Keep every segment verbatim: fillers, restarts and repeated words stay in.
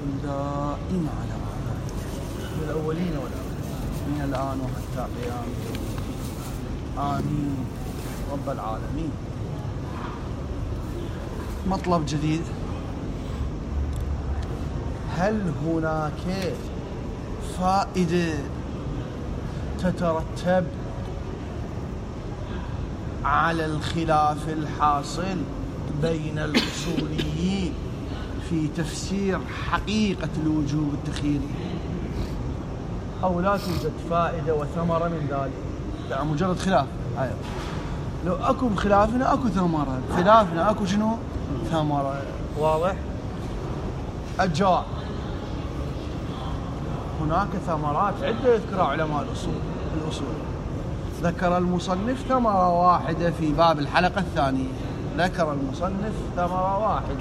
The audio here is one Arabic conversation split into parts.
دائم على آبائهم الأولين والآخرين من الآن وحتى قيام يوم آمين رب العالمين. مطلب جديد: هل هناك فائدة تترتب على الخلاف الحاصل بين الأصوليين في تفسير حقيقة الوجوب التخييري، أو لا توجد فائدة وثمرة من ذلك؟ يعني مجرد خلاف. أيوة. لو أكو بخلافنا أكو ثمرة، خلافنا أكو شنو؟ ثمرة. واضح؟ الجواب: هناك ثمرات عدة يذكرها علماء الأصول الأصول ذكر المصنف ثمرة واحدة في باب الحلقة الثانية. ذكر المصنف ثمرة واحدة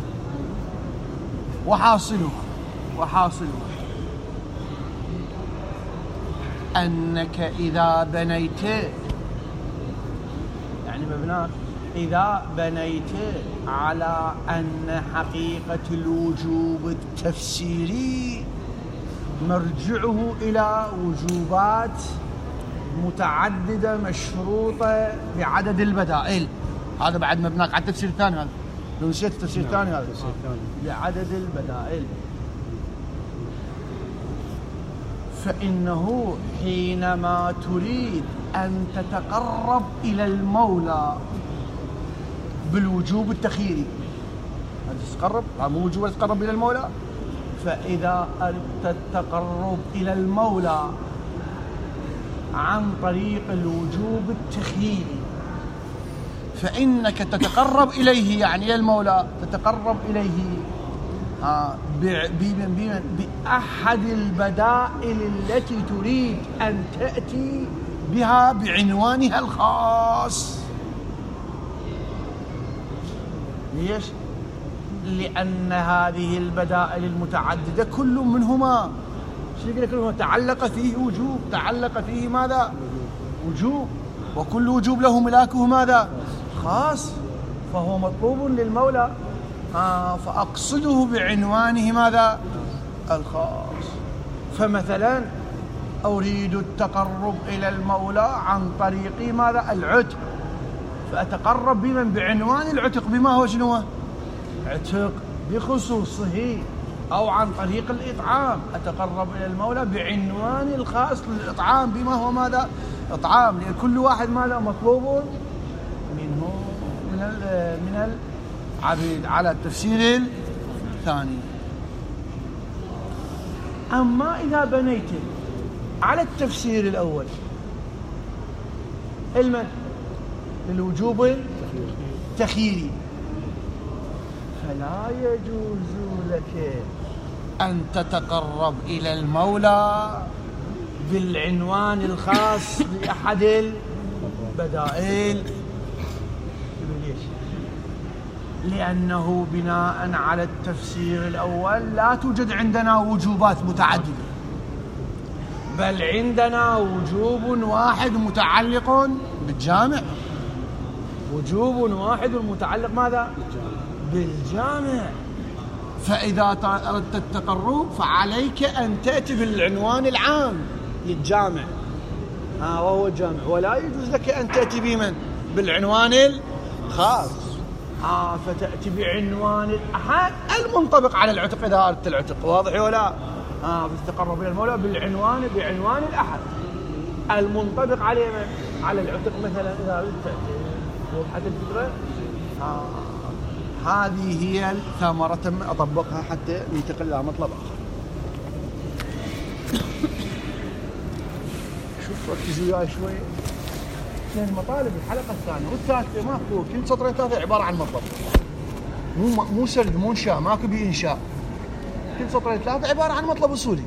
وحاصله وحاصله أنك إذا بنيت، يعني مبناك إذا بنيت على أن حقيقة الوجوب التفسيري مرجعه إلى وجوبات متعددة مشروطة بعدد البدائل، هذا بعد مبناك على التفسير الثاني. هذا لو نسيت التفسير الثاني هذا بعدد البدائل، فإنه حينما تريد أن تتقرب إلى المولى بالوجوب التخييري، تتقرب مو وجوب تتقرب إلى المولى، فإذا أردت التقرب إلى المولى عن طريق الوجوب التخييري فإنك تتقرب إليه، يعني إلى المولى تتقرب إليه بأحد البدائل التي تريد أن تأتي بها بعنوانها الخاص. ليش؟ لأن هذه البدائل المتعددة كل منهما شيء كل تعلق فيه وجوب، تعلق فيه ماذا؟ وجوب، وكل وجوب له ملاكه ماذا؟ خاص، فهو مطلوب للمولى، آه فأقصده بعنوانه ماذا؟ الخاص. فمثلا أريد التقرب إلى المولى عن طريق ماذا؟ العتق، فأتقرب بمن؟ بعنوان العتق، بما هو شنو؟ عتق بخصوصه، أو عن طريق الإطعام أتقرب إلى المولى بعنوان الخاص للإطعام، بما هو ماذا؟ إطعام، لأن كل واحد ماذا؟ مطلوب منه من من العبيد على التفسير الثاني. أما إذا بنيت على التفسير الأول المن للوجوب التخييري، فلا يجوز لك أن تتقرب إلى المولى بالعنوان الخاص لأحد البدائل. ليش؟ لأنه بناء على التفسير الأول لا توجد عندنا وجوبات متعددة، بل عندنا وجوب واحد متعلق بالجامع، وجوب واحد متعلق ماذا؟ بالجامع. فإذا أردت التقرب فعليك أن تأتي بالعنوان العام للجامع، آه وهو الجامع، ولا يجوز لك أن تأتي بمن؟ بالعنوان الخاص، آه فتأتي بعنوان الأحد المنطبق على العتق إذا أردت العتق. واضح ولا؟ آه فتتقرب إلى المولى بالعنوان بعنوان الأحد المنطبق عليه من؟ على العتق مثلا إذا أردت تأتي. وضحت الفكرة؟ آه هذه هي الثمرة، أطبقها حتى ننتقل إلى مطلب آخر. شوف ركزوا وياي شوي، لأن مطالب الحلقة الثانية والثالثة ماكو، كل سطرين ثلاثة عبارة عن مطلب، مو مو سرد، مو إنشاء، ماكو بإنشاء. كل سطرين ثلاثة عبارة عن مطلب أصولي.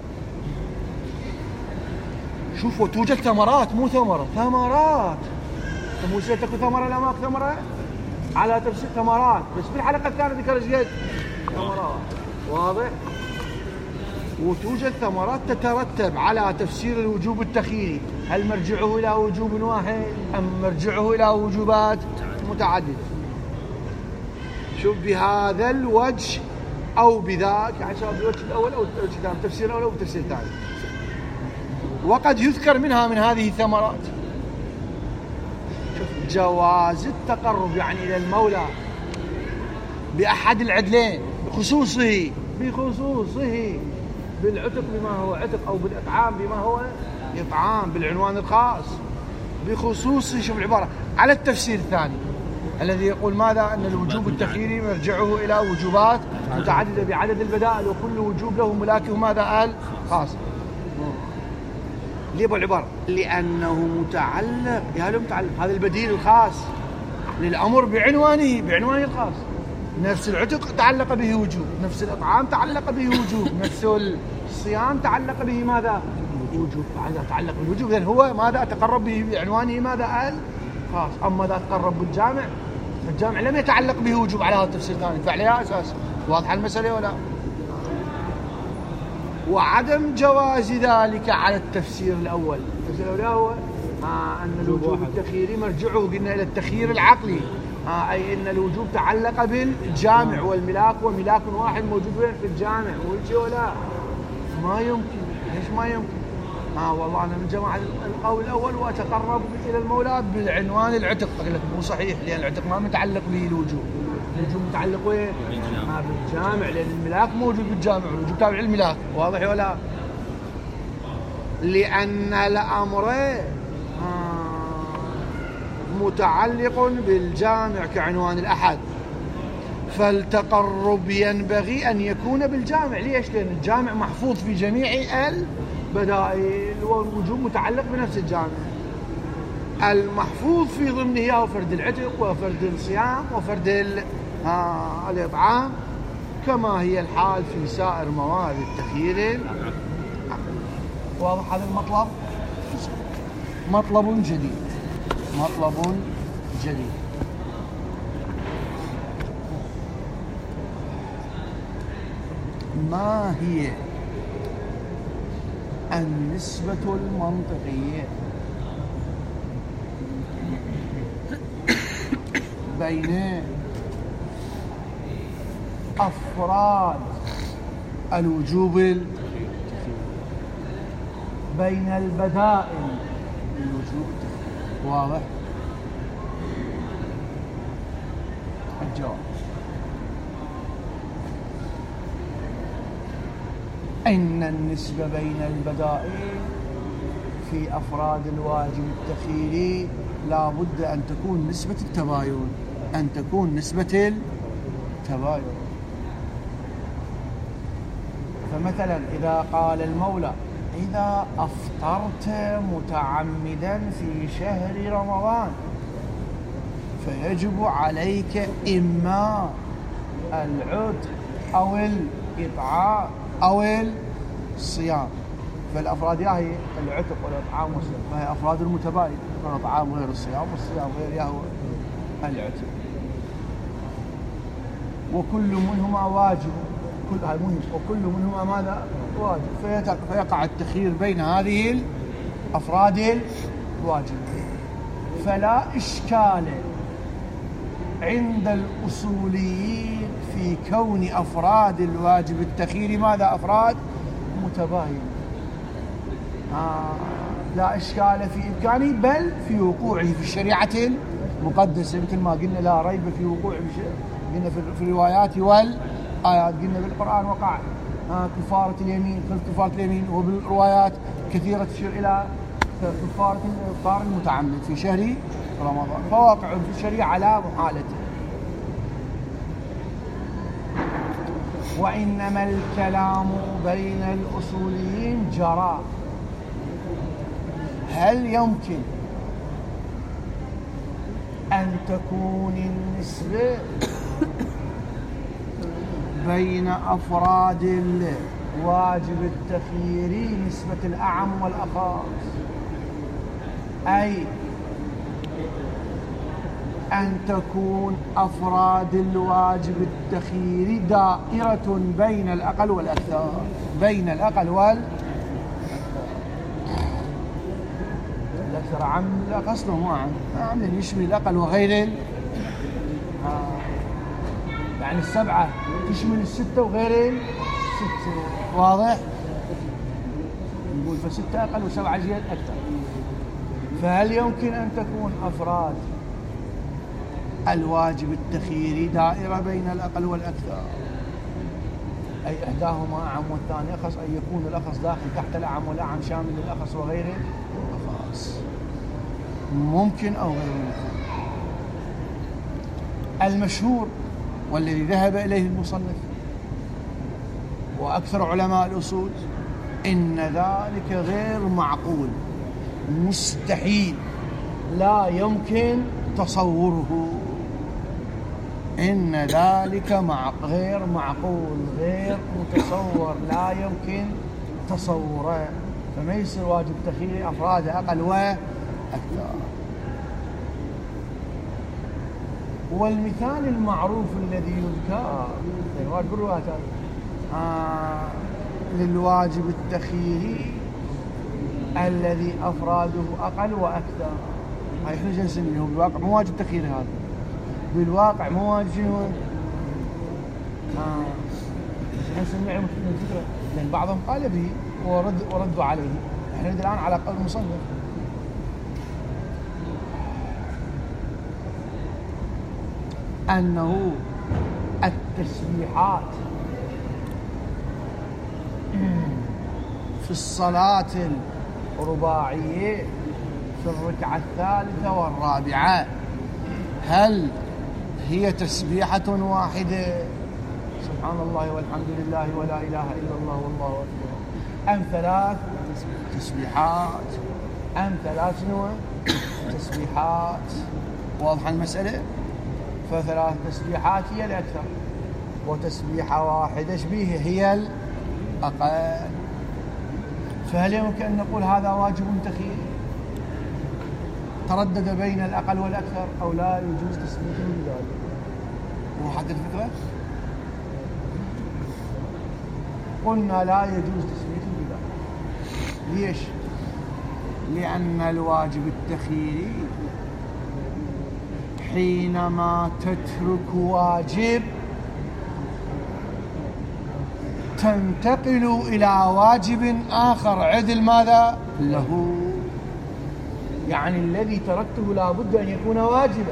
شوفوا توجد ثمرات، مو ثمرة، ثمرات. مو سيتكو ثمرة لا ماكو ثمرة على تفسير ثمرات، بس في الحلقة الثانية ذكر زيادة ثمرات. واضح؟ وتوجد ثمرات تترتب على تفسير الوجوب التخييري، هل مرجعه إلى وجوب واحد أم مرجعه إلى وجوبات متعددة؟ شوف بهذا الوجه أو بذاك، يعني سواء بالوجه الأول أو الوجه الثاني، التفسير الأول أو التفسير الثاني. وقد يذكر منها من هذه الثمرات جواز التقرب يعني إلى المولى بأحد العدلين، بخصوصه بخصوصه بالعتق بما هو عتق، أو بالإطعام بما هو إطعام بالعنوان الخاص بخصوصه. شوف العبارة على التفسير الثاني الذي يقول ماذا؟ أن الوجوب التخييري مرجعه إلى وجوبات متعددة بعدد البدائل، وكل وجوب له ملاكه ماذا؟ الخاص. ليه بالعبارة؟ لأنه متعلق، يا له متعلق، هذا البديل الخاص للأمر بعنوانه بعنوانه الخاص. نفس العتق تعلق به وجوب، نفس الإطعام تعلق به وجوب، نفس الصيام تعلق به ماذا؟ وجوب. هذا تعلق بالوجوب، إذن هو ماذا؟ تقرب به بعنوانه ماذا؟ الخاص. أما إذا تقرب بالجامع، الجامع لم يتعلق به وجوب على هذا التفسير الثاني، فعلى أساس واضحة المسألة ولا؟ وعدم جواز ذلك على التفسير الأول. التفسير الأول هو آه أن الوجوب التخييري مرجعه قلنا إلى التخيير العقلي، آه أي أن الوجوب تعلق بالجامع والملاك، وملاك واحد موجود وين؟ في الجامع. والشيء ولا ما يمكن. ليش ما يمكن؟ آه والله أنا من جماعة القول الأول وأتقرب إلى المولى بالعنوان العتق. قلت لك مو صحيح، لأن العتق ما متعلق به الوجوب، الوجوب متعلق وين؟ ما بالجامع، لأن الملاك موجود بالجامع والوجوب تابع الملاك. واضح ولا؟ لأن الأمر متعلق بالجامع كعنوان الأحد، فالتقرب ينبغي أن يكون بالجامع. ليش؟ لأن الجامع محفوظ في جميع البدائل، والوجوب متعلق بنفس الجامع المحفوظ في ضمنه هو فرد العتق وفرد الصيام وفرد الإطعام، كما هي الحال في سائر موارد التخيير. واضح هذا المطلب؟ مطلب جديد، مطلب جديد. ما هي النسبة المنطقية بين أفراد الوجوب التخييري، بين البدائل الوجوب التخييري؟ واضح؟ الجواب إن النسبة بين البدائل في أفراد الواجب التخييري لا بد أن تكون نسبة التباين، أن تكون نسبة التباين. فمثلا إذا قال المولى إذا أفطرت متعمدا في شهر رمضان فيجب عليك إما العتق أو الإطعام أو الصيام. فالأفراد هي العتق والإطعام والصيام، فهي أفراد المتباين، الإطعام غير الصيام والصيام غير يهو العتق، وكل منهما واجب، كل هاي مهم، وكل منهما ماذا؟ واجب. فيقع التخيير بين هذه الأفراد الواجب. فلا إشكال عند الأصوليين في كون أفراد الواجب التخييري ماذا؟ أفراد متباين. آه لا إشكال في إمكانه، بل في وقوعه في الشريعة المقدسة، مثل ما قلنا لا ريب في وقوعه قلنا في الروايات والآيات، قلنا بالقرآن وقع آه كفارة اليمين، كفارة اليمين، وبالروايات كثيرة تشير إلى كفارة الإفطار المتعمد في شهر رمضان، فواقع في الشريعة على محالته. وإنما الكلام بين الأصوليين جرى هل يمكن أن تكون النسبة بين أفراد الواجب التخييري نسبة الأعم والأخص، أي أن تكون أفراد الواجب التخييري دائرة بين الأقل والأكثر، بين الأقل والأكثر. الأكثر عام لا أصله مو عام، عام يشمل الأقل وغير آه. يعني يعني السبعة تشمل الستة وغيرين ستة. واضح؟ نقول فستة أقل وسبعة زيادة أكثر. فهل يمكن أن تكون أفراد الواجب التخييري دائرة بين الأقل والأكثر، أي إحداهما أعم والثاني أخص، أي يكون الأخص داخل تحت الأعم والأعم شامل للأخص وغيره الأخص؟ ممكن أو غير ممكن. المشهور والذي ذهب إليه المصنف وأكثر علماء الأصول إن ذلك غير معقول، مستحيل، لا يمكن تصوره. إن ذلك مع غير معقول، غير متصور، لا يمكن تصوره. فما يصير واجب تخييري أفراد أقل وأكثر. والمثال المعروف الذي يذكر بالروايات آه للواجب التخييري الذي أفراده أقل وأكثر، هاي احنا جالسين منه بالواقع مو واجب تخييري، هذا بالواقع مو واجب شنو آه نسميه الفكرة، لأن بعضهم قال به ورد وردوا عليه. احنا الآن على قول المصنف. أنه التسبيحات في الصلاة الرباعية في الركعة الثالثة والرابعة هل هي تسبيحة واحدة سبحان الله والحمد لله ولا إله إلا الله والله أكبر، أم ثلاث تسبيحات، أم ثلاث نوع تسبيحات؟ واضحة المسألة؟ فثلاث تسبيحات هي الأكثر، وتسبيحة واحدة شبيه هي الأقل. فهل يمكن أن نقول هذا واجب تخييري تردد بين الأقل والأكثر، أو لا يجوز تسميته بذلك؟ مو حد الفكرة؟ قلنا لا يجوز تسميته بذلك. ليش؟ لأن الواجب التخييري حينما تترك واجب تنتقل إلى واجب آخر عدل ماذا له، يعني الذي تركته لا بد أن يكون واجبا،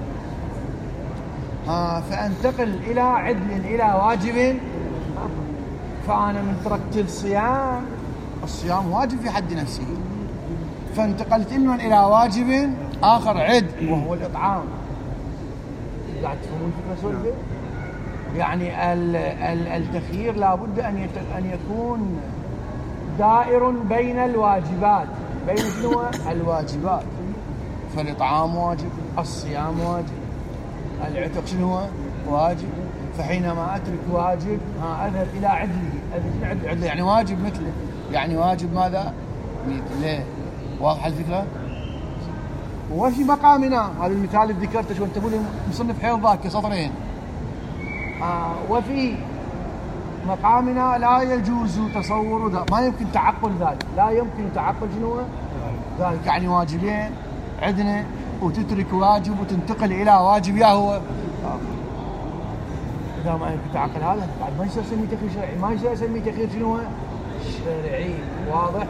ها فأنتقل إلى عدل إلى واجب. فأنا من تركت الصيام، الصيام واجب في حد نفسه، فانتقلت علما إلى واجب آخر عدل وهو الإطعام. قاعد تفهمون الفكرة سولفة؟ يعني التخيير لا بد أن أن يكون دائر بين الواجبات، بين شنو الواجبات. فالإطعام واجب، الصيام واجب، العتق شنو واجب. فحينما أترك واجب ها أذهب إلى عدله، أذهب عدله يعني واجب مثله، يعني واجب ماذا مثله. واضح الفكرة؟ وفي مقامنا هذا المثال اللي ذكرته شو انتبهوا مصنف حيض ذاك سطرين آه وفي مقامنا لا يجوز تصور ذلك، ما يمكن تعقل ذلك، لا يمكن تعقل شنو ذلك، يعني واجبين عندنا وتترك واجب وتنتقل إلى واجب يا هو آه. إذا ما يمكن تعقل هذا بعد ما يصير يسميه تخيير شرعي، ما يصير يسميه تخيير شنو شرعي. واضح؟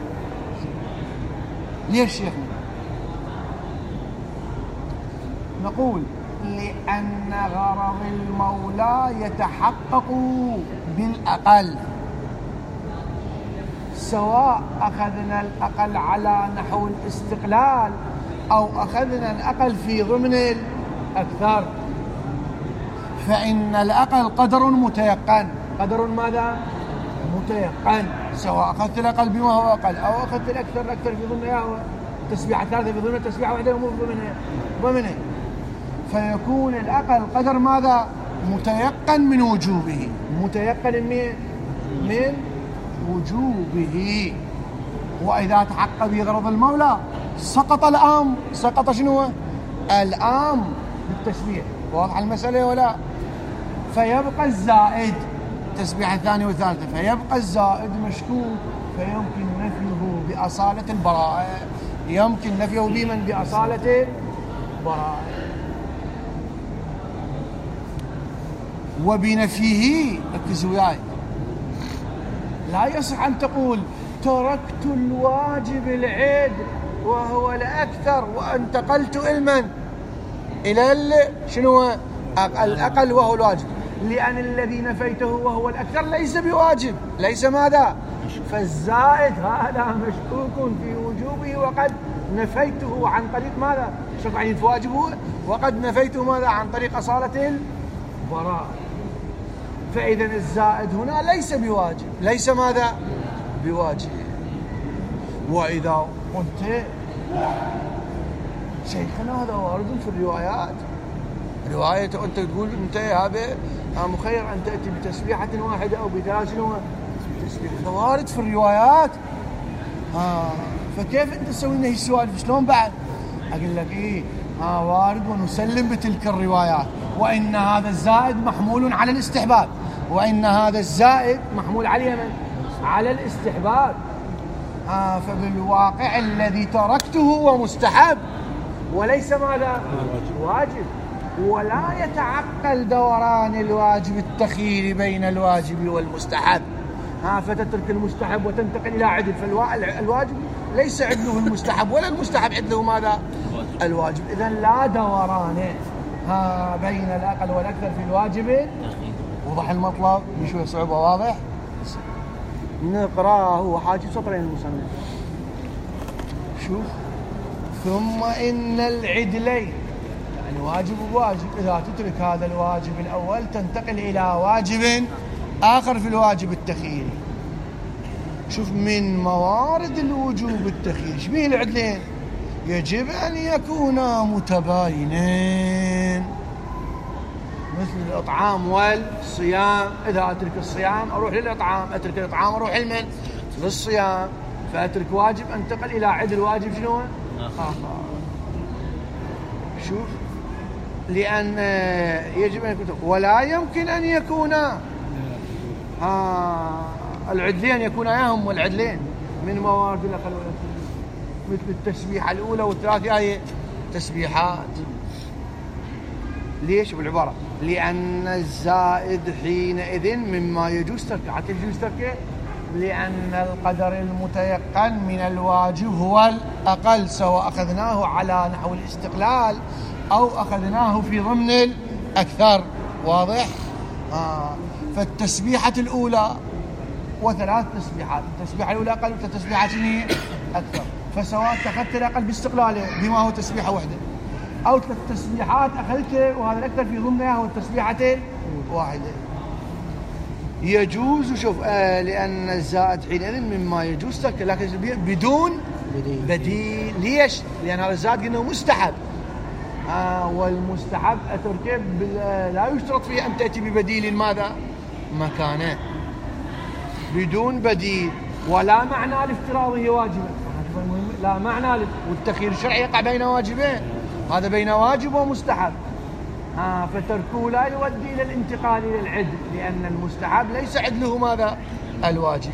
ليش شيخنا؟ نقول لأن غرض المولى يتحقق بالأقل، سواء أخذنا الأقل على نحو الاستقلال أو أخذنا الأقل في ضمن الأكثر، فإن الأقل قدر متيقن. قدر ماذا؟ متيقن، سواء أخذت الأقل بما هو أقل أو أخذت الأكثر الأكثر في ضمنها تسبيحة ثالثة في ضمنها تسبيحة واحدة ومو ضمنها ضمنها، فيكون الأقل قدر ماذا؟ متيقن من وجوبه، متيقن من من وجوبه. وإذا تحقق به غرض المولى سقط الأمر، سقط شنو؟ الأمر بالتسبيح. واضح المسألة ولا؟ فيبقى الزائد التسبيحة الثانية والثالثة، فيبقى الزائد مشكوك، فيمكن نفيه بأصالة البراءة، يمكن نفيه بمن بأصالة البراءة. وبنفيه، ركزوا وياي، لا يصح أن تقول تركت الواجب العد وهو الأكثر وانتقلت إلى إلى شنو الأقل وهو الواجب، لأن الذي نفيته وهو الأكثر ليس بواجب، ليس ماذا؟ فالزائد هذا مشكوك في وجوبه وقد نفيته عن طريق ماذا؟ شوف يعني في واجبه وقد نفيته ماذا؟ عن طريق أصالة البراءة. فإذا الزائد هنا ليس بواجب، ليس ماذا؟ بواجب. وإذا قلت شيخنا هذا وارد في الروايات، رواية أنت تقول أنت يا أبي مخير أن تأتي بتسبيحة واحدة أو بثلاث تسبيحة، وارد في الروايات. آه فكيف أنت تسوي لنا هالسوالف؟ شلون بعد؟ أقول لك إيه، ها وارد ونسلم بتلك الروايات، وإن هذا الزائد محمول على الاستحباب، وإن هذا الزائد محمول على من؟ على الاستحباب. آه فبالواقع الذي تركته هو مستحب وليس ماذا؟ واجب. ولا يتعقل دوران الواجب التخييري بين الواجب والمستحب. ها فتترك المستحب وتنتقل إلى عدل، فالواجب ليس عدله المستحب ولا المستحب عدله ماذا؟ الواجب. إذن لا دوران ها بين الأقل والأكثر في الواجب. وضح المطلب بشوية صعوبة، واضح؟ نقرأه هو حاجة سطرين المصنف. شوف، ثم إن العدلين، يعني واجب وواجب، إذا تترك هذا الواجب الأول تنتقل إلى واجب آخر في الواجب التخييري. شوف، من موارد الوجوب التخييري شبيه العدلين؟ يجب أن يكونا متباينين، مثل الإطعام والصيام. إذا أترك الصيام أروح للإطعام، أترك الإطعام أروح للمن؟ للصيام. فأترك واجب أنتقل إلى عدل واجب شنو؟ آخر. شوف، لأن يجب أن يكون، ولا يمكن أن يكونا آه العدلين يكونا هم والعدلين من موارد الأقل والأكثر، مثل التسبيحة الأولى والثلاثة هي تسبيحات. ليش بالعبارة؟ لأن الزائد حينئذ مما يجوز تركه. حتى يجوز تركه لأن القدر المتيقن من الواجب هو الأقل، سواء أخذناه على نحو الاستقلال أو أخذناه في ضمن الأكثر. واضح؟ آه. فالتسبيحة الأولى وثلاث تسبيحات، التسبيحة الأولى أقل والتسبيحات أكثر، فسواء أخذت الأقل باستقلاله بما هو تسبيحة واحدة، أو ثلاث تسبيحات أخذته وهذا الأكثر في ضمنها هو التسبيحة واحدة، يجوز. شوف، آه لأن الزائد حينئذ مما يجوز تركه، لكن بدون بديل. ليش؟ لأن هذا الزائد قلنا مستحب، آه والمستحب أتركه لا يشترط فيه أن تأتي ببديل ماذا؟ مكانه، بدون بديل. ولا معنى لافتراضه واجبا، لا معنى، والتخيير الشرعي يقع بين واجبين، هذا بين واجب ومستحب. آه فتركه لا يؤدي إلى الانتقال إلى العدل، لأن المستحب ليس عدله ماذا؟ الواجب.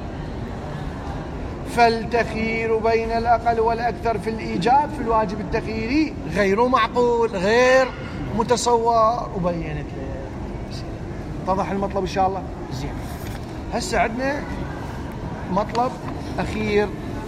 فالتخيير بين الأقل والأكثر في الإيجاب في الواجب التخييري غير معقول، غير متصور، وبينت له. اتضح المطلب إن شاء الله؟ زين. هسه عندنا مطلب أخير،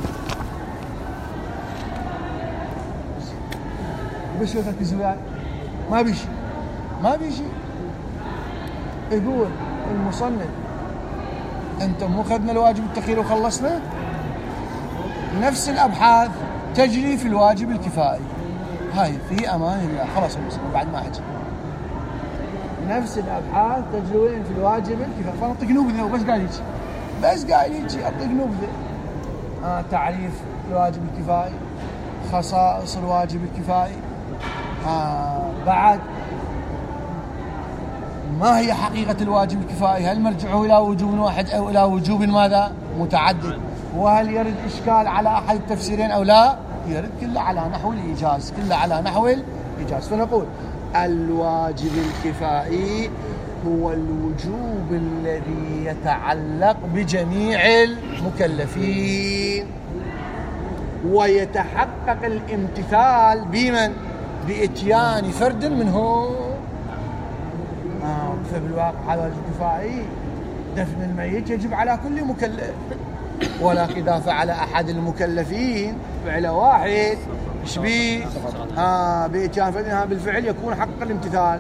بس ركزوا وياي، ما بيشي ما بيشي يقول المصنف أنت مو أخذنا الواجب التخييري وخلصنا؟ نفس الأبحاث تجري في الواجب الكفائي، هاي في أمان الله، خلاص المصنف بعد ما حكي. نفس الأبحاث تجري وين؟ في الواجب الكفائي. فنعطيك نبذة وبس قاعد يجي، بس قاعد يجي أعطيك نبذة. آه تعريف الواجب الكفائي، خصائص الواجب الكفائي، آه بعد ما هي حقيقة الواجب الكفائي؟ هل مرجعه إلى وجوب واحد أو إلى وجوب ماذا؟ متعدد؟ وهل يرد إشكال على أحد التفسيرين أو لا؟ يرد كله على نحو الإيجاز، كله على نحو الإيجاز. فنقول الواجب الكفائي هو الوجوب الذي يتعلق بجميع المكلفين، ويتحقق الامتثال بمن؟ بإتيان فرد منهم. آه فبالواقع هذا الواجب الكفائي دفن الميت يجب على كل مكلف، ولكن إذا فعل أحد المكلفين فعل واحد إيش بيه؟ آه بإتيان فإنها بالفعل يكون حق الامتثال.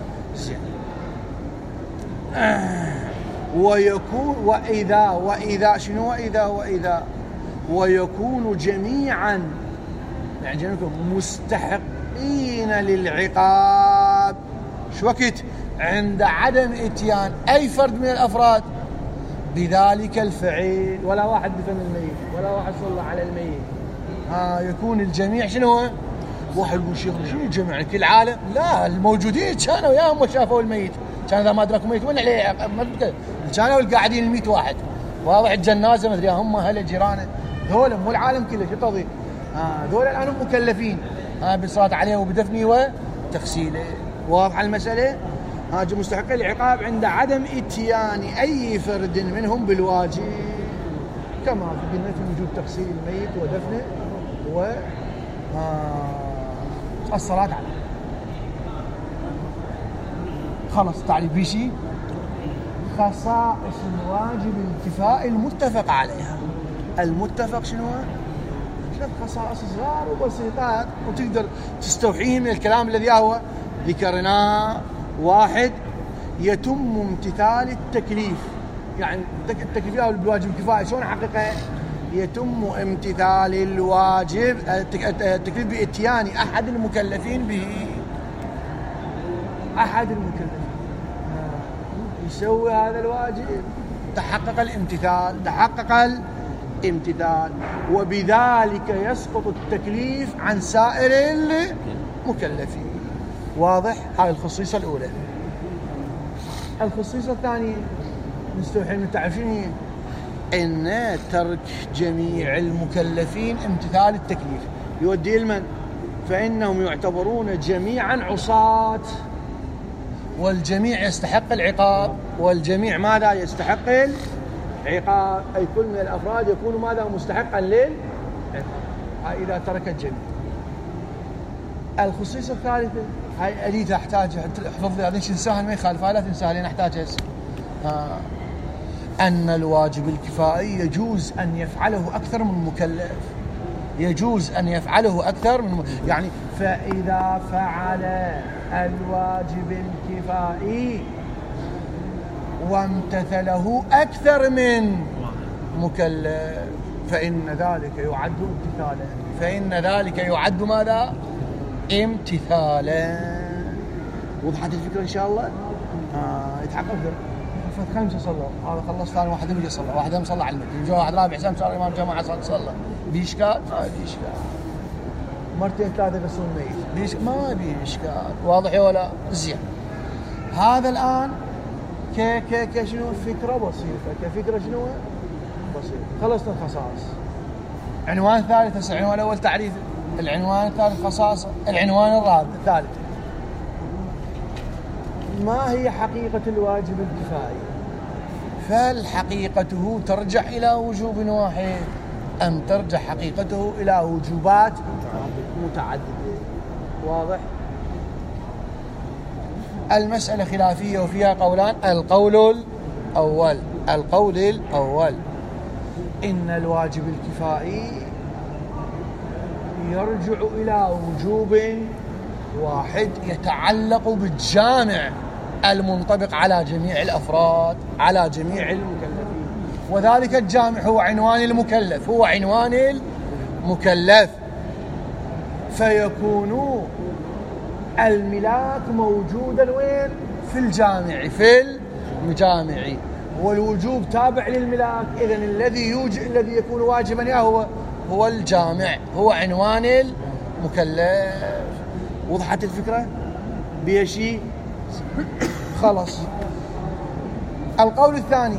آه ويكون وإذا وإذا شنو وإذا وإذا ويكون جميعا يعني جميعكم مستحقين للعقاب شو وقت عند عدم إتيان أي فرد من الأفراد بذلك الفعل. ولا واحد دفن الميت ولا واحد صلى على الميت، ها يكون الجميع شنو؟ واحد يقول شيخ شنو الجميع كل العالم؟ لا، الموجودين كانوا وياهم وشافوا الميت، كان إذا ما أدركوا ميت وين عليه كانوا القاعدين الميت واحد واضح الجنازة مدري هم أهل جيرانه ذولا مو العالم كله شو تضيف. ها ذولا الآن مكلفين ها بالصلاة عليه وبدفنه وتغسيله. واضح المسألة؟ ها مستحق العقاب عند عدم اتيان أي فرد منهم بالواجب، كما قلنا في وجود تغسيل الميت ودفنه والصلاة عليه. خلص تعريف بشي خصائص الواجب الكفائي المتفق عليها. المتفق شنو؟ ثلاث خصائص صغار وبسيطات وتقدر تستوحيه من الكلام الذي هو ذكرناه. واحد، يتم امتثال التكليف، يعني التكليف له بالواجب الكفائي شلون حقيقة؟ يتم امتثال الواجب التكليف بإتيان أحد المكلفين به. أحد المكلفين يسوي هذا الواجب تحقق الامتثال تحقق الامتثال وبذلك يسقط التكليف عن سائر المكلفين. واضح؟ هذه الخصيصة الأولى. الخصيصة الثانية نستوحي من تعرفين إن ترك جميع المكلفين امتثال التكليف يودي لمن؟ فإنهم يعتبرون جميعا عصاة، والجميع يستحق العقاب، والجميع ماذا يستحق العقاب؟ أي كل من الأفراد يكون ماذا مستحقا للعقاب إذا ترك الجميع. الخصيصة الثالثة هاي أريد أحتاج حفظ هذه تنساها ما يخالفها لا تنساها لين أحتاجها. آه. أن الواجب الكفائي يجوز أن يفعله أكثر من مكلف، يجوز أن يفعله أكثر من مكلف. يعني فإذا فعل الواجب الكفائي وامتثله أكثر من مكلف فإن ذلك يعد امتثالا، فإن ذلك يعد ماذا؟ امتثالا. وضحت الفكرة إن شاء الله؟ آه يتحقق خمسة صلوا هذا خلص ثاني واحد يجي صلى واحد هم صلى على المدين جو واحد رابع سام صار إمام جماعة صلى صلى بإشكال ما بإشكال. مرتين ثلاثة غسول ميت بيش ما بإشكال. واضح ولا زين؟ هذا الآن ك ك كشنو فكرة بسيطة كفكرة شنو بسيطة. خلصنا الخصائص. عنوان ثالث هسه العنوان الأول تعريف، العنوان الثالث خصائص، العنوان الرابع الثالث ما هي حقيقة الواجب الكفائي؟ فالحقيقته ترجع إلى وجوب واحد أم ترجع حقيقته إلى وجوبات متعددة؟ واضح؟ المسألة خلافية وفيها قولان. القول الأول القول الأول إن الواجب الكفائي يرجع إلى وجوب واحد يتعلق بالجامع المنطبق على جميع الأفراد على جميع المكلفين، وذلك الجامع هو عنوان المكلف هو عنوان المكلف فيكون الملاك موجودا وين؟ في الجامع في الجامع والوجوب تابع للملاك. إذن الذي يوجب الذي يكون واجبا هو هو الجامع هو عنوان المكلف. وضحت الفكرة؟ بها شيء؟ خلص. القول الثاني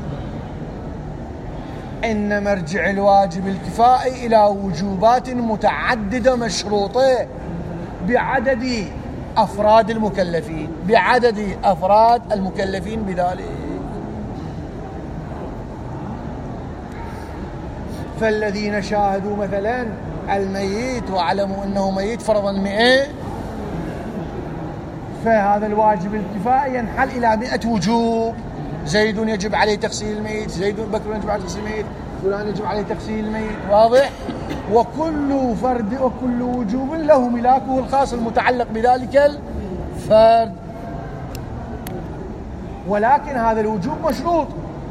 إن مرجع الواجب الكفائي إلى وجوبات متعددة مشروطة بعدد أفراد المكلفين بعدد أفراد المكلفين بذلك. فالذين شاهدوا مثلا الميت وعلموا أنه ميت فرضا مئة فهذا الواجب الكفائي ينحل إلى مئة وجوب. زيد يجب عليه تغسيل الميت، زيد بكر يجب عليه تغسيل الميت، فلان يجب عليه تغسيل الميت. واضح؟ وكل فرد وكل وجوب له ملاكه الخاص المتعلق بذلك الفرد. ولكن هذا الوجوب مشروط،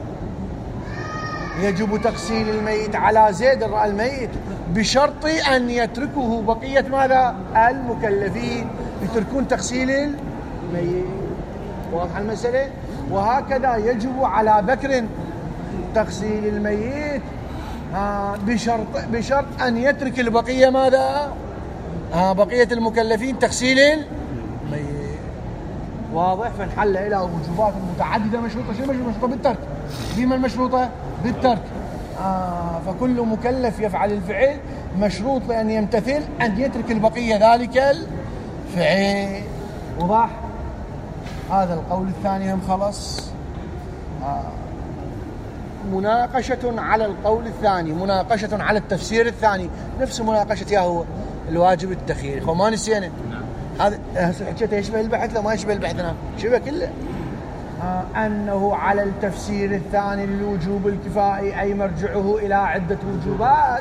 يجب تغسيل الميت على زيد الميت بشرط أن يتركه بقية ماذا؟ المكلفين يتركون تغسيل الميت. واضح المسألة؟ وهكذا يجب على بكر تغسيل الميت آه بشرط بشرط أن يترك البقية ماذا؟ آه بقية المكلفين تغسيل الميت. واضح؟ فانحل إلى وجوبات متعددة مشروطة. شو مشروطة؟ بالترك. بما المشروطة؟ بالترك. آه فكل مكلف يفعل الفعل مشروط لأن يمتثل أن يترك البقية ذلك الفعل. وضح؟ هذا القول الثاني هم خلص. آه مناقشة على القول الثاني، مناقشة على التفسير الثاني، نفس مناقشة يا هو الواجب التخييري. خو ما نسينا هذا حكيته يشبه البحث لو ما يشبه البحث هنا شبه كله. آه أنه على التفسير الثاني للوجوب الكفائي أي مرجعه إلى عدة وجوبات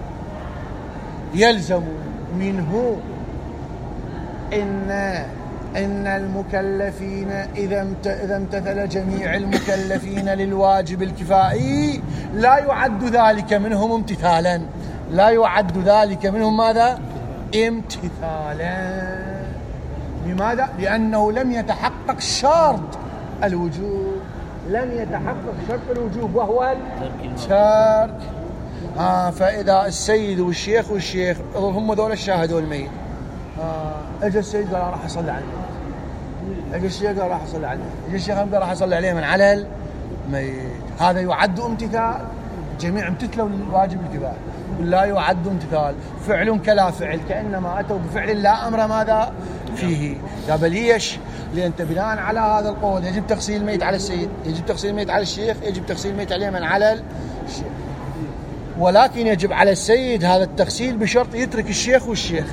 يلزم منه إن إن المكلفين إذا إذا امتثل جميع المكلفين للواجب الكفائي لا يعد ذلك منهم امتثالا، لا يعد ذلك منهم ماذا؟ امتثالا. لماذا؟ لأنه لم يتحقق شرط الوجوب، لم يتحقق شرط الوجوب وهو الترك. آه فإذا السيد والشيخ والشيخ هم ذول الشاهدوا الميت، آه اجى السيد قال راح اصلي على الميت، اجى الشيخ قال راح اصلي على الميت، اجى الشيخ قال راح اصلي عليه من على الميت، هذا يعد امتثال. جميع امتثلوا للواجب الكفائي ولا يعد امتثال، فعل كلا فعل كأنما أتوا بفعل لا أمر ماذا فيه. يا بليش؟ لأن بناء على هذا القول يجب تغسيل الميت على السيد، يجب تغسيل الميت على الشيخ، يجب تغسيل الميت عليه من على الشيخ، ولكن يجب على السيد هذا التغسيل بشرط يترك الشيخ والشيخ.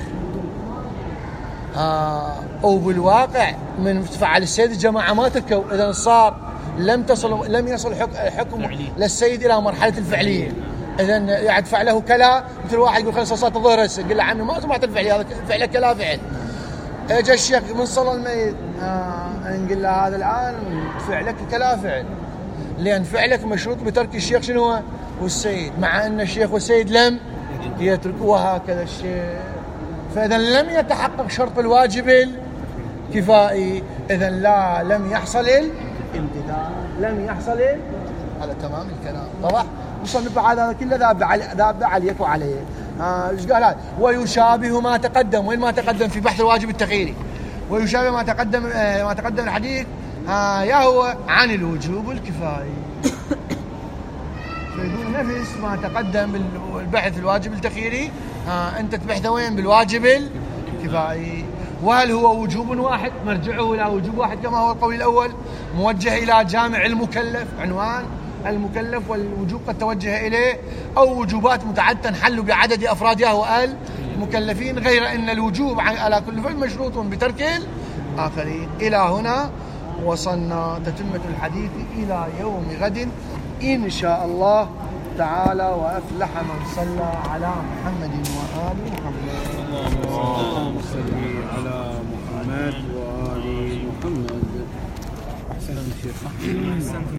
آه وبالواقع من فعل السيد الجماعة ما تركوا، إذا صار لم تصل لم يصل حكم للسيد إلى مرحلة الفعلية. إذا يعني فعله كلا، مثل واحد يقول خلص صلاة الظهر هسه، قل له عمي ما سمعت الفعلية، هذا فعله كلا فعل. اجى الشيخ من صلى الميت، آه نقول له هذا الآن فعلك كلا فعل، لأن فعلك مشروط بترك الشيخ شنو هو؟ والسيد، مع أن الشيخ والسيد لم يتركوا، وهكذا الشيء. فإذا لم يتحقق شرط الواجب الكفائي، إذا لا لم يحصل الامتثال، لم يحصل ال... هذا تمام الكلام. واضح؟ مصنف هذا كله ذاب على ذاب عليك وعليه. ايش آه قال هذا؟ ويشابه ما تقدم. وين ما تقدم في بحث الواجب التخييري؟ ويشابه ما تقدم آه ما تقدم الحديث آه يا هو عن الوجوب الكفائي. فيقول نفس ما تقدم بالبحث الواجب التخييري، آه انت تبحث وين؟ بالواجب الكفائي. وهل هو وجوب واحد؟ مرجعه الى وجوب واحد كما هو القول الاول، موجه الى جامع المكلف، عنوان المكلف والوجوب قد توجه اليه، او وجوبات متعدده تنحل بعدد افرادها والمكلفين، غير ان الوجوب على كل فرد مشروط بترك الاخرين. الى هنا وصلنا، تتمه الحديث الى يوم غد ان شاء الله تعالى. وافلح من صلى على محمد وآل محمد. اللهم صل على محمد وآل محمد. أحسن الشيخ.